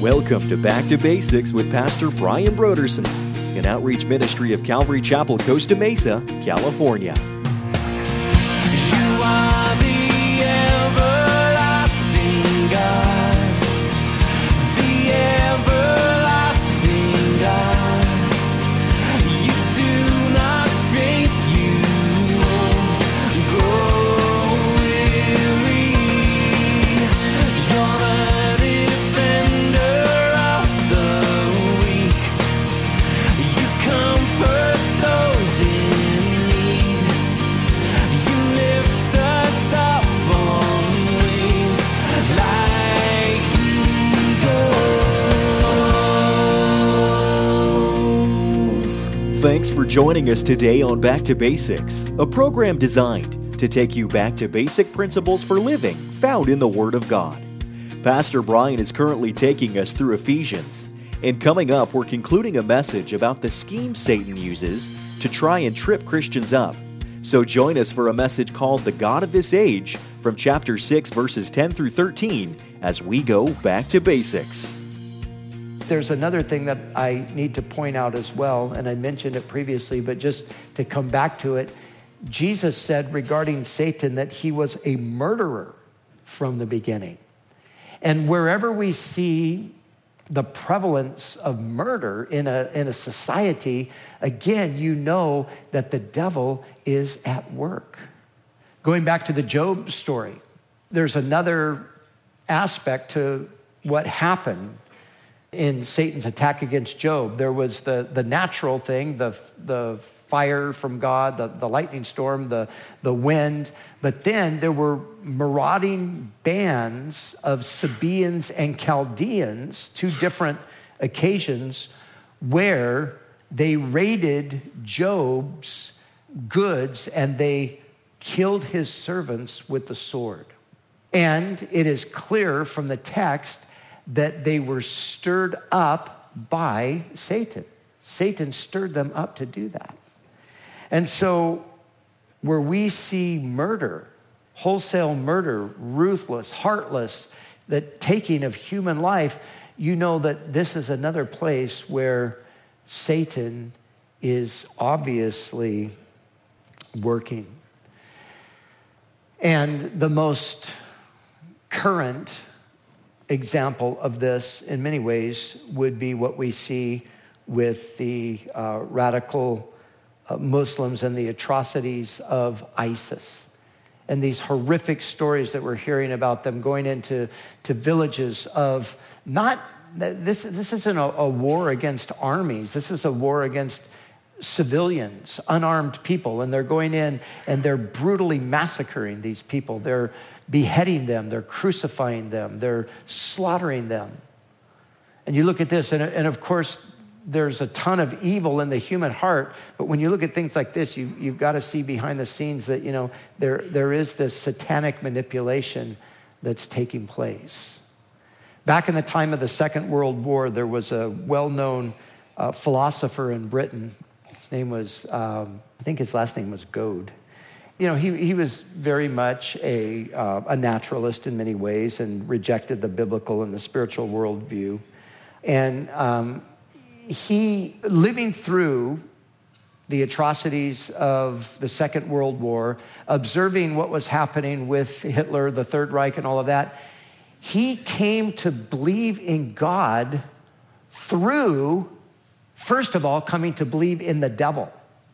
Welcome to Back to Basics with Pastor Brian Broderson, an outreach ministry of Calvary Chapel, Costa Mesa, California. You are the everlasting God, the everlasting God. You do not faint, you won't grow weary. You're the defender of the weak. You comfort those in need. You lift us up on wings like eagles. Thanks for joining us today on Back to Basics, a program designed to take you back to basic principles for living found in the Word of God. Pastor Brian is currently taking us through Ephesians, and coming up, we're concluding a message about the scheme Satan uses to try and trip Christians up. So join us for a message called The God of This Age from chapter 6, verses 10 through 13, as we go back to basics. There's another thing that I need to point out as well, and I mentioned it previously, but just to come back to it, Jesus said regarding Satan that he was a murderer from the beginning. And wherever we see the prevalence of murder in a society, again, you know that the devil is at work. Going back to the Job story, there's another aspect to what happened in Satan's attack against Job. There was the natural thing, the fire from God, the lightning storm, the wind, but then there were marauding bands of Sabaeans and Chaldeans, two different occasions, where they raided Job's goods and they killed his servants with the sword. And it is clear from the text that they were stirred up by Satan. Satan stirred them up to do that. And so where we see murder, wholesale murder, ruthless, heartless, the taking of human life, you know that this is another place where Satan is obviously working. And the most current example of this in many ways would be what we see with the radical Muslims and the atrocities of ISIS and these horrific stories that we're hearing about them going into villages of not, this isn't a war against armies, this is a war against civilians, unarmed people, and they're going in and they're brutally massacring these people. They're beheading them, they're crucifying them, they're slaughtering them. And you look at this, and of course, there's a ton of evil in the human heart, but when you look at things like this, you've got to see behind the scenes that, you know, there is this satanic manipulation that's taking place. Back in the time of the Second World War, there was a well-known philosopher in Britain. His name was, I think his last name was Goad. You know, he was very much a naturalist in many ways and rejected the biblical and the spiritual worldview. And he, living through the atrocities of the Second World War, observing what was happening with Hitler, the Third Reich, and all of that, he came to believe in God through, first of all, coming to believe in the devil.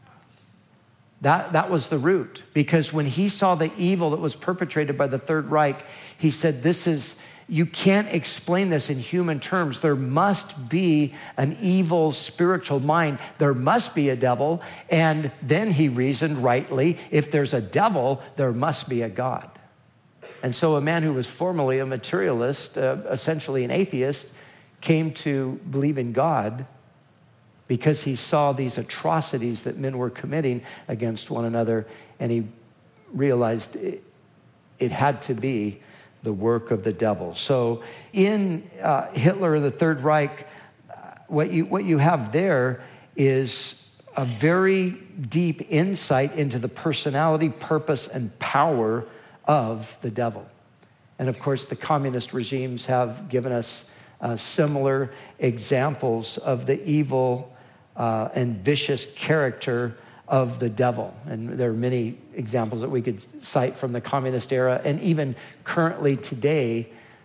That was the root, because when he saw the evil that was perpetrated by the Third Reich, he said, you can't explain this in human terms. There must be an evil spiritual mind. There must be a devil. And then he reasoned rightly, if there's a devil, there must be a God. And so a man who was formerly a materialist, essentially an atheist, came to believe in God because he saw these atrocities that men were committing against one another, and he realized it had to be the work of the devil. So in Hitler and the Third Reich, what you have there is a very deep insight into the personality, purpose, and power of the devil. And of course, the communist regimes have given us similar examples of the evil and vicious character of the devil. And there are many examples that we could cite from the communist era and even currently today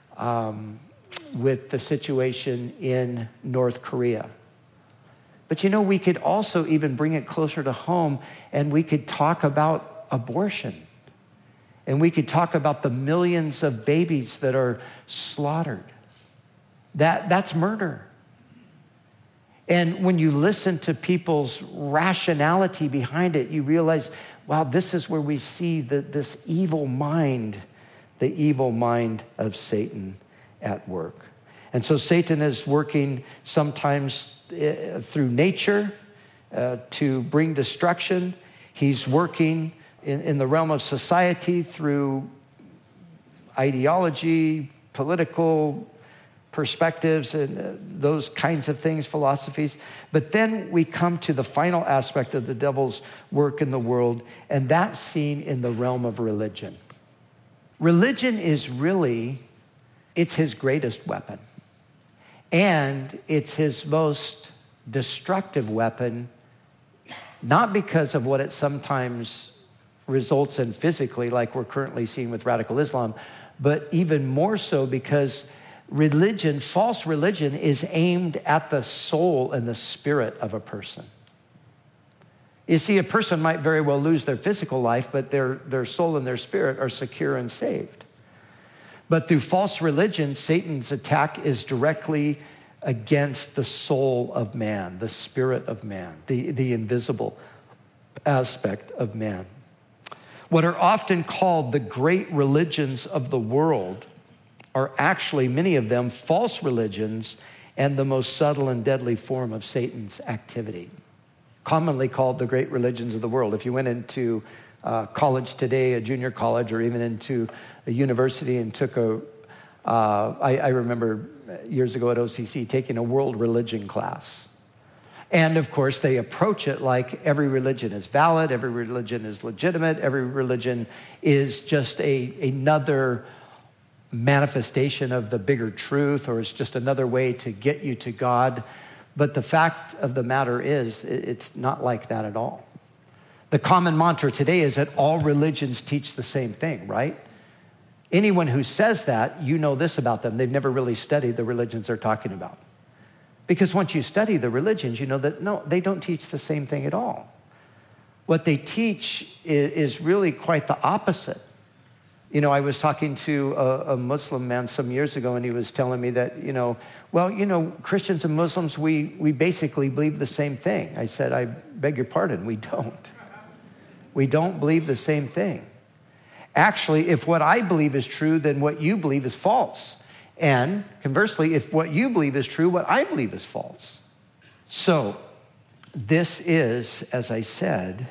with the situation in North Korea. But you know, we could also even bring it closer to home and we could talk about abortion. And we could talk about the millions of babies that are slaughtered. That's murder. And when you listen to people's rationality behind it, you realize, wow, this is where we see this evil mind, the evil mind of Satan at work. And so Satan is working sometimes through nature to bring destruction. He's working in the realm of society through ideology, political perspectives, and those kinds of things, philosophies. But then we come to the final aspect of the devil's work in the world, and that's seen in the realm of religion. Religion is really, it's his greatest weapon. And it's his most destructive weapon, not because of what it sometimes results in physically, like we're currently seeing with radical Islam, but even more so because religion, false religion, is aimed at the soul and the spirit of a person. You see, a person might very well lose their physical life, but their soul and their spirit are secure and saved. But through false religion, Satan's attack is directly against the soul of man, the spirit of man, the invisible aspect of man. What are often called the great religions of the world are actually, many of them, false religions and the most subtle and deadly form of Satan's activity. Commonly called the great religions of the world. If you went into college today, a junior college, or even into a university and took I remember years ago at OCC taking a world religion class. And of course, they approach it like every religion is valid, every religion is legitimate, every religion is just another manifestation of the bigger truth, or it's just another way to get you to God. But the fact of the matter is, it's not like that at all. The common mantra today is that all religions teach the same thing, right? Anyone who says that, you know this about them. They've never really studied the religions they're talking about. Because once you study the religions, you know that, no, they don't teach the same thing at all. What they teach is really quite the opposite. You know, I was talking to a Muslim man some years ago, and he was telling me that, Christians and Muslims, we basically believe the same thing. I said, I beg your pardon, we don't. We don't believe the same thing. Actually, if what I believe is true, then what you believe is false. And conversely, if what you believe is true, what I believe is false. So this is, as I said,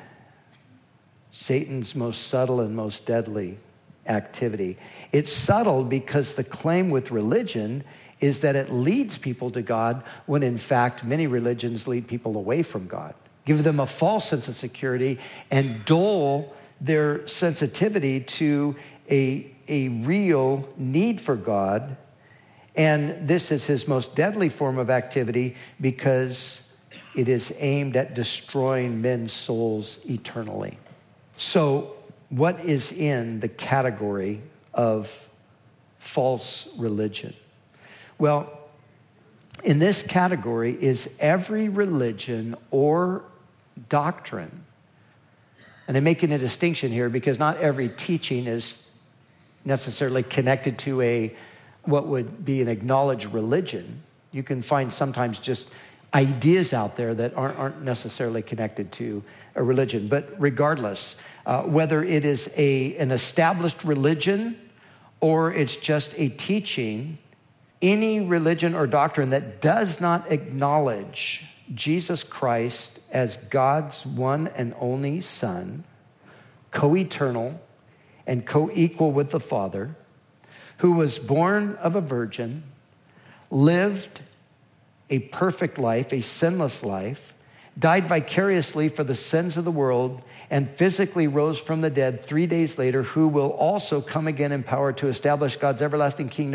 Satan's most subtle and most deadly activity. It's subtle because the claim with religion is that it leads people to God, when in fact many religions lead people away from God, give them a false sense of security, and dull their sensitivity to a real need for God. And this is his most deadly form of activity because it is aimed at destroying men's souls eternally. So what is in the category of false religion? Well, in this category is every religion or doctrine. And I'm making a distinction here because not every teaching is necessarily connected to what would be an acknowledged religion. You can find sometimes just ideas out there that aren't necessarily connected to a religion. But regardless, whether it is an established religion or it's just a teaching, any religion or doctrine that does not acknowledge Jesus Christ as God's one and only Son, co-eternal and co-equal with the Father, who was born of a virgin, lived a perfect life, a sinless life, died vicariously for the sins of the world, and physically rose from the dead 3 days later, who will also come again in power to establish God's everlasting kingdom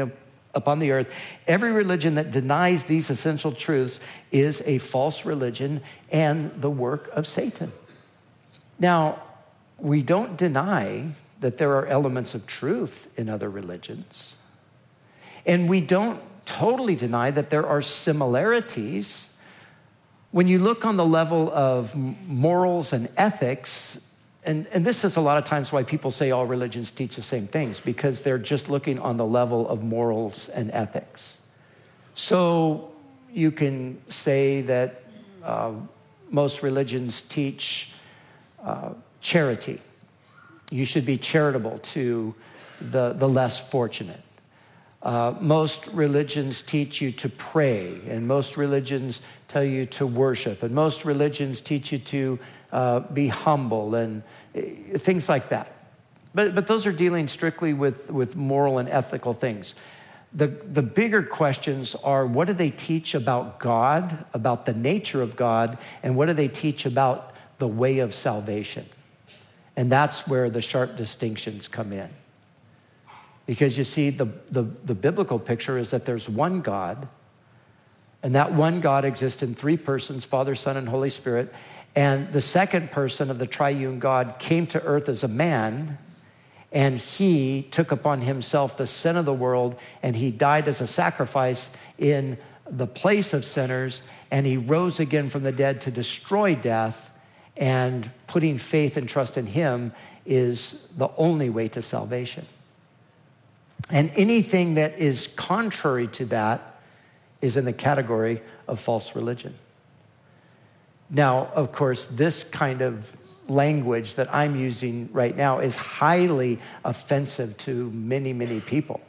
upon the earth. Every religion that denies these essential truths is a false religion and the work of Satan. Now, we don't deny that there are elements of truth in other religions. And we don't totally deny that there are similarities. When you look on the level of morals and ethics, and this is a lot of times why people say all religions teach the same things, because they're just looking on the level of morals and ethics. So you can say that most religions teach charity. You should be charitable to the less fortunate. Most religions teach you to pray, and most religions tell you to worship, and most religions teach you to be humble and things like that. But those are dealing strictly with moral and ethical things. The bigger questions are, what do they teach about God, about the nature of God, and what do they teach about the way of salvation? And that's where the sharp distinctions come in. Because you see, the biblical picture is that there's one God, and that one God exists in three persons, Father, Son, and Holy Spirit. And the second person of the triune God came to earth as a man, and he took upon himself the sin of the world, and he died as a sacrifice in the place of sinners, and he rose again from the dead to destroy death, and putting faith and trust in him is the only way to salvation. And anything that is contrary to that is in the category of false religion. Now, of course, this kind of language that I'm using right now is highly offensive to many, many people.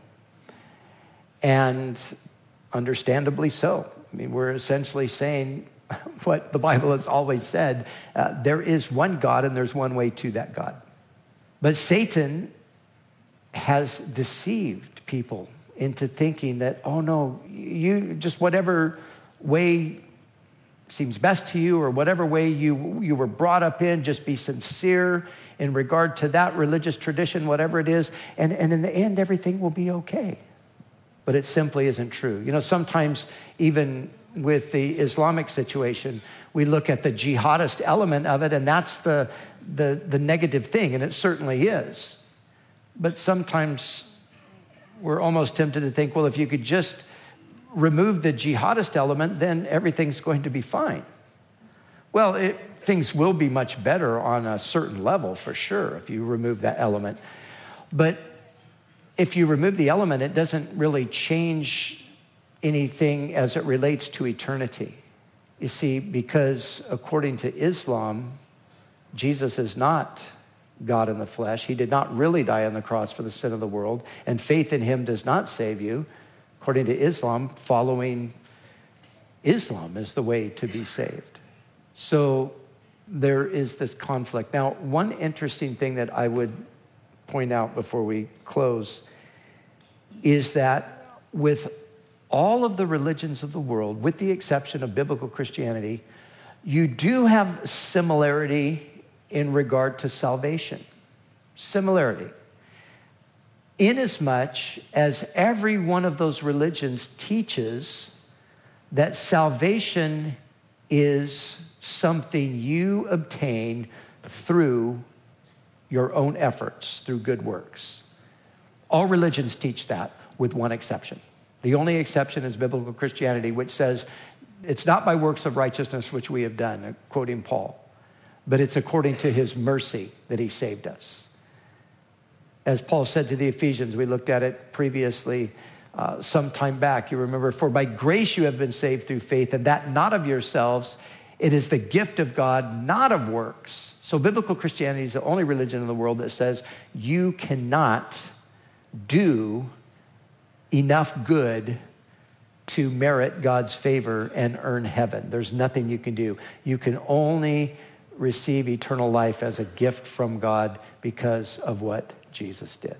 And understandably so. I mean, we're essentially saying what the Bible has always said. There is one God and there's one way to that God. But Satan has deceived people into thinking that, oh no, you just whatever way seems best to you or whatever way you were brought up in, just be sincere in regard to that religious tradition, whatever it is, and in the end, everything will be okay. But it simply isn't true. You know, sometimes even with the Islamic situation, we look at the jihadist element of it, and that's the negative thing, and it certainly is. But sometimes we're almost tempted to think, well, if you could just remove the jihadist element, then everything's going to be fine. Well, things will be much better on a certain level, for sure, if you remove that element. But if you remove the element, it doesn't really change anything as it relates to eternity. You see, because according to Islam, Jesus is not God in the flesh. He did not really die on the cross for the sin of the world, and faith in him does not save you. According to Islam, following Islam is the way to be saved. So there is this conflict. Now, one interesting thing that I would point out before we close is that with all of the religions of the world, with the exception of biblical Christianity, you do have similarity in regard to salvation. Similarity. Inasmuch as every one of those religions teaches that salvation is something you obtain through your own efforts, through good works. All religions teach that, with one exception. The only exception is biblical Christianity, which says it's not by works of righteousness which we have done, quoting Paul, but it's according to his mercy that he saved us. As Paul said to the Ephesians, we looked at it previously some time back. You remember, for by grace you have been saved through faith, and that not of yourselves. It is the gift of God, not of works. So biblical Christianity is the only religion in the world that says you cannot do enough good to merit God's favor and earn heaven. There's nothing you can do. You can only receive eternal life as a gift from God because of what Jesus did.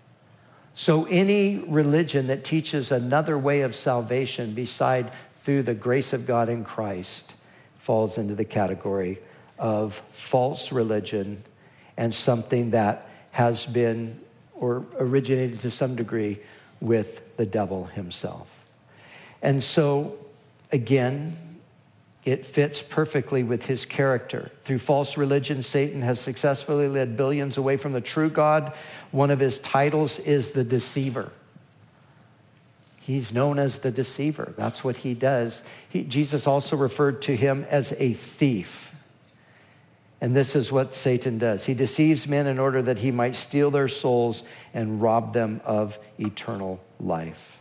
So any religion that teaches another way of salvation beside through the grace of God in Christ falls into the category of false religion and something that has been or originated to some degree with the devil himself. And so, again, it fits perfectly with his character. Through false religion, Satan has successfully led billions away from the true God. One of his titles is the deceiver. He's known as the deceiver. That's what he does. Jesus also referred to him as a thief. And this is what Satan does. He deceives men in order that he might steal their souls and rob them of eternal life.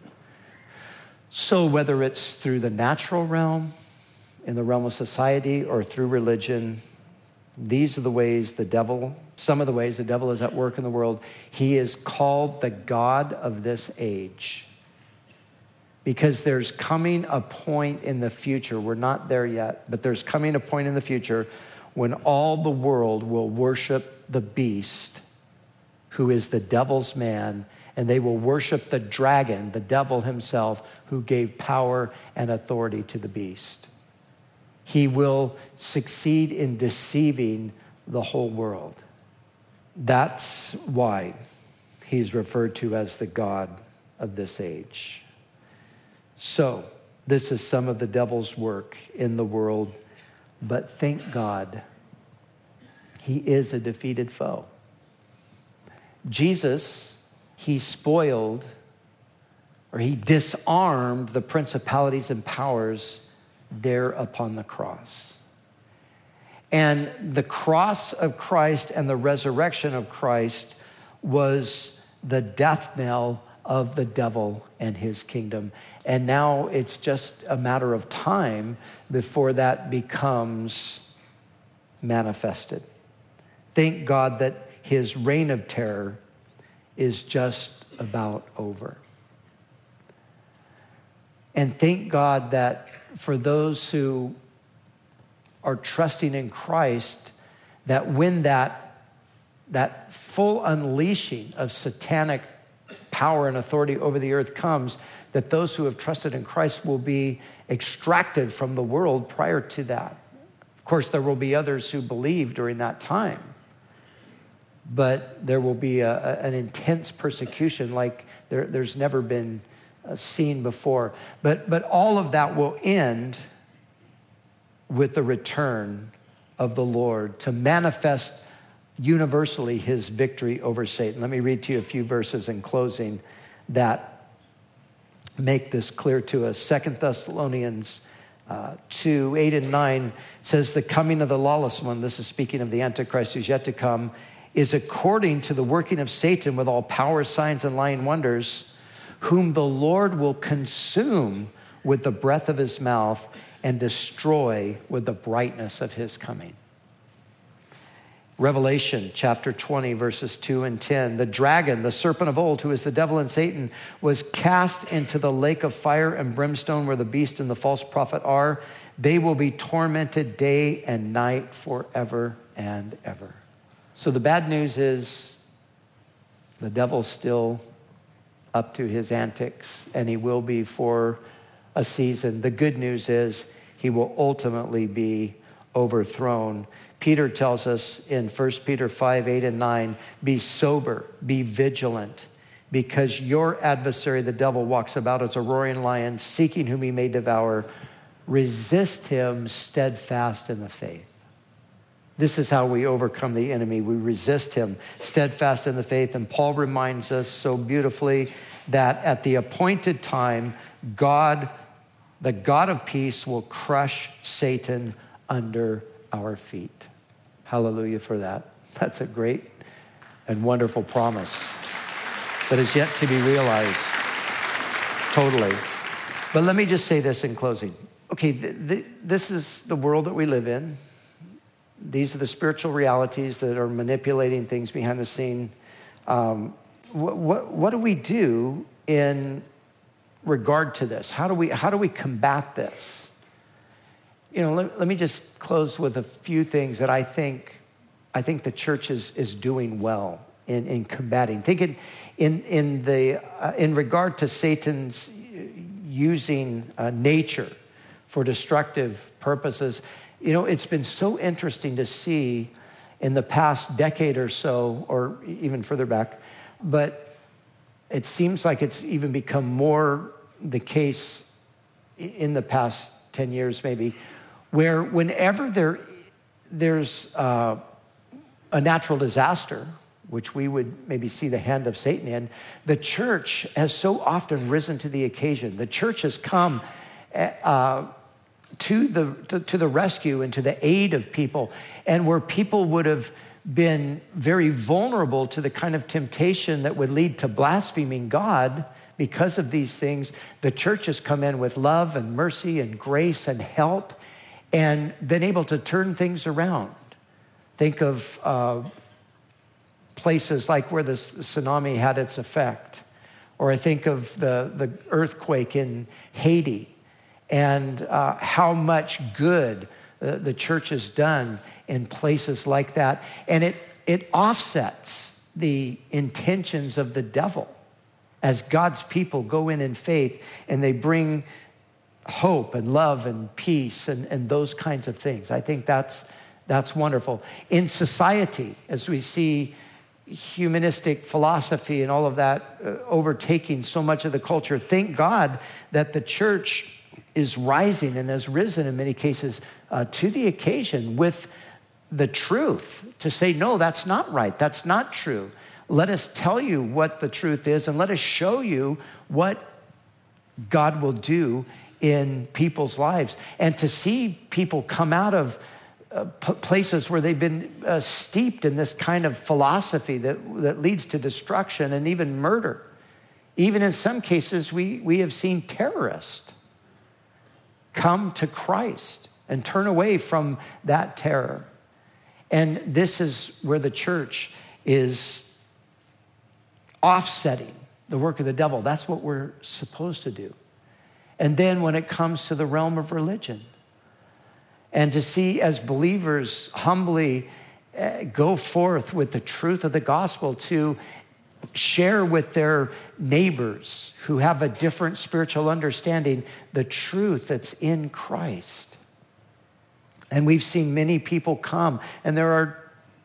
So whether it's through the natural realm, in the realm of society, or through religion, these are the ways the devil, some of the ways the devil is at work in the world. He is called the God of this age because there's coming a point in the future, we're not there yet, but there's coming a point in the future when all the world will worship the beast, who is the devil's man, and they will worship the dragon, the devil himself, who gave power and authority to the beast. He will succeed in deceiving the whole world. That's why he's referred to as the God of this age. So, this is some of the devil's work in the world, but thank God, he is a defeated foe. Jesus, he spoiled, or he disarmed the principalities and powers there upon the cross. And the cross of Christ and the resurrection of Christ was the death knell of the devil and his kingdom. And now it's just a matter of time before that becomes manifested. Thank God that his reign of terror is just about over. And thank God that for those who are trusting in Christ, that when that full unleashing of satanic power and authority over the earth comes, that those who have trusted in Christ will be extracted from the world prior to that. Of course, there will be others who believe during that time, but there will be an intense persecution like there's never been seen before. But all of that will end with the return of the Lord to manifest universally his victory over Satan. Let me read to you a few verses in closing that make this clear to us. 2 Thessalonians 2, 8 and 9 says, the coming of the lawless one, this is speaking of the Antichrist who's yet to come, is according to the working of Satan with all power, signs, and lying wonders, whom the Lord will consume with the breath of his mouth and destroy with the brightness of his coming. Revelation chapter 20, verses 2 and 10. The dragon, the serpent of old, who is the devil and Satan, was cast into the lake of fire and brimstone where the beast and the false prophet are. They will be tormented day and night forever and ever. So the bad news is the devil's still up to his antics, and he will be for a season. The good news is he will ultimately be overthrown. Peter tells us in 1 Peter 5, 8 and 9, be sober, be vigilant, because your adversary, the devil, walks about as a roaring lion, seeking whom he may devour. Resist him steadfast in the faith. This is how we overcome the enemy. We resist him steadfast in the faith. And Paul reminds us so beautifully that at the appointed time, God, the God of peace, will crush Satan under our feet. Hallelujah for that. That's a great and wonderful promise that is yet to be realized totally. But let me just say this in closing. Okay, this is the world that we live in. These are the spiritual realities that are manipulating things behind the scene. What do we do in regard to this? How do we combat this? You know, let me just close with a few things that I think the church is doing well in combating. Thinking in regard to Satan's using nature for destructive purposes. You know, it's been so interesting to see in the past decade or so, or even further back, but it seems like it's even become more the case in the past 10 years maybe, where whenever there's a natural disaster, which we would maybe see the hand of Satan in, the church has so often risen to the occasion. The church has come to the rescue and to the aid of people, and where people would have been very vulnerable to the kind of temptation that would lead to blaspheming God because of these things, the church has come in with love and mercy and grace and help and been able to turn things around. Think of places like where the tsunami had its effect, or I think of the earthquake in Haiti and how much good the church has done in places like that. And it offsets the intentions of the devil as God's people go in faith and they bring hope and love and peace and those kinds of things. I think that's wonderful. In society, as we see humanistic philosophy and all of that overtaking so much of the culture, thank God that the church is rising and has risen in many cases to the occasion with the truth to say, no, that's not right. That's not true. Let us tell you what the truth is, and let us show you what God will do in people's lives. And to see people come out of places where they've been steeped in this kind of philosophy that leads to destruction and even murder. Even in some cases, we have seen terrorists come to Christ and turn away from that terror. And this is where the church is offsetting the work of the devil. That's what we're supposed to do. And then when it comes to the realm of religion, and to see as believers humbly go forth with the truth of the gospel to share with their neighbors who have a different spiritual understanding the truth that's in Christ. And we've seen many people come, and there are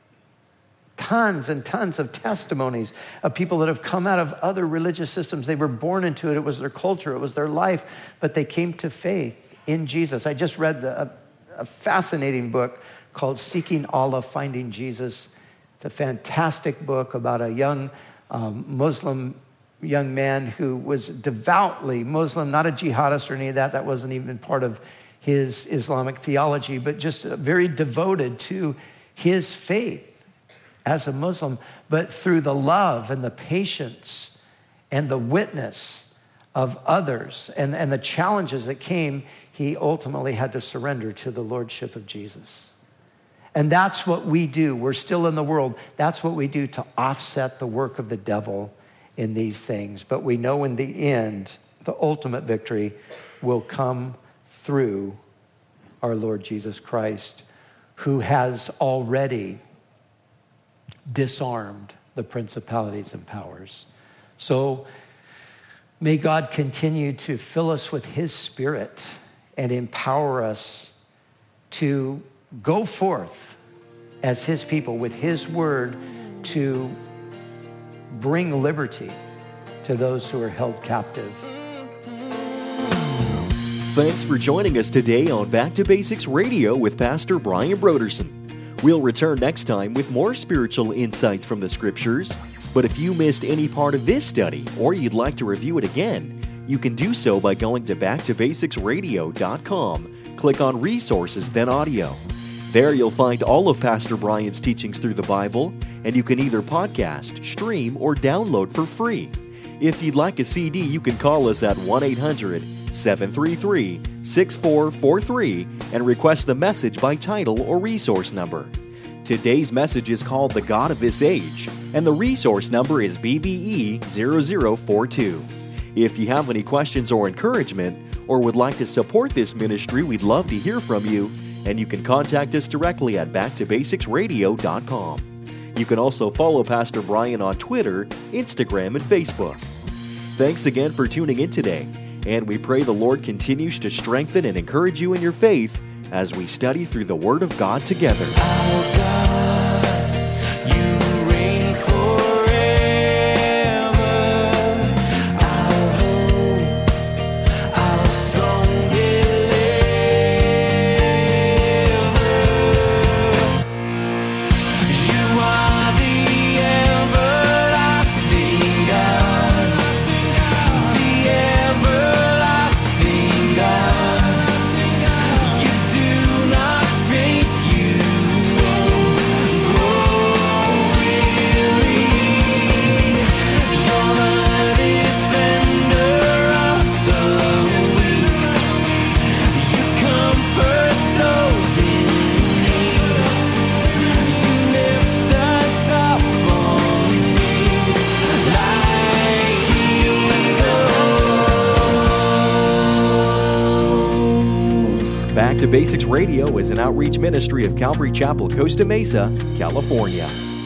tons and tons of testimonies of people that have come out of other religious systems. They were born into it. It was their culture. It was their life. But they came to faith in Jesus. I just read a fascinating book called Seeking Allah, Finding Jesus. It's a fantastic book about a young Muslim young man who was devoutly Muslim, not a jihadist or any of that. That wasn't even part of his Islamic theology, but just very devoted to his faith as a Muslim, but through the love and the patience and the witness of others and the challenges that came, he ultimately had to surrender to the lordship of Jesus. And that's what we do. We're still in the world. That's what we do to offset the work of the devil in these things. But we know in the end, the ultimate victory will come through our Lord Jesus Christ, who has already disarmed the principalities and powers. So may God continue to fill us with his Spirit and empower us to go forth as his people with his word to bring liberty to those who are held captive. Thanks for joining us today on Back to Basics Radio with Pastor Brian Brodersen. We'll return next time with more spiritual insights from the Scriptures. But if you missed any part of this study or you'd like to review it again, you can do so by going to backtobasicsradio.com. Click on Resources, then Audio. There you'll find all of Pastor Brian's teachings through the Bible, and you can either podcast, stream, or download for free. If you'd like a CD, you can call us at 1-800-733-6443 and request the message by title or resource number. Today's message is called The God of This Age, and the resource number is BBE 0042. If you have any questions or encouragement, or would like to support this ministry, we'd love to hear from you, and you can contact us directly at backtobasicsradio.com. You can also follow Pastor Brian on Twitter, Instagram, and Facebook. Thanks again for tuning in today, and we pray the Lord continues to strengthen and encourage you in your faith as we study through the Word of God together. Our God, you reign forever. Back to Basics Radio is an outreach ministry of Calvary Chapel, Costa Mesa, California.